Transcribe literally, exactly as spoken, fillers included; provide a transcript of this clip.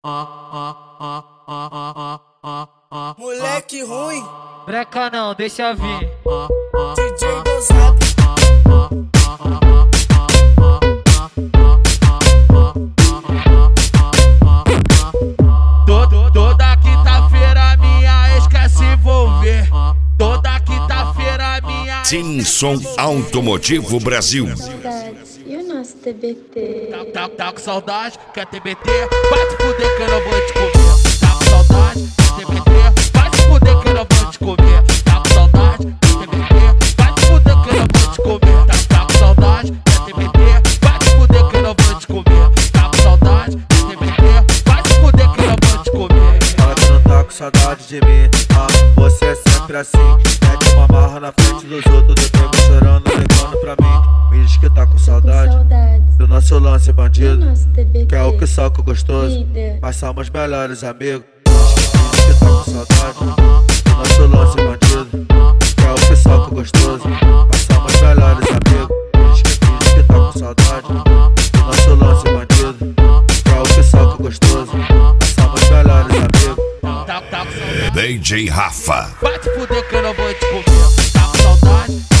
Moleque ruim, Breca não, deixa vir. D J dos rap. Todo, toda quinta-feira minha ex quer se envolver. Toda quinta-feira minha Simson Automotivo Brasil. Saudades. E o nosso T B T? Tá, tá, tá com saudade, quer T B T? Vai te fuder que eu não vou te comer. Tá com saudade, quer T B T? Vai te fuder que eu não vou te comer. Tá com saudade, quer T B T? Vai te fuder que eu não vou te comer. Tá, tá com saudade, quer T B T? Vai te fuder que eu não vou te comer. Tá com saudade, quer T B T? Vai te fuder que eu não vou te comer. Fala que não tá com saudade de mim, ah, você é sempre assim. Mete uma marra na frente dos outros, depois vem chorando, levando pra mim. Me diz que tá com saudade Saudades. do nosso lance E o bandido, nosso T B T? que é o que soca o gostoso, Líder. mas somos melhores amigos. Me diz que tá com saudade do nosso lance bandido, que é o que soca o gostoso, mas somos melhores amigos. Me diz que, me diz que tá com saudade do nosso lance bandido, que é o que soca o gostoso, mas somos melhores amigos. Tá, tá com saudade. D J Rafa. Vai te fuder que eu não vou te comer. Tá com saudade,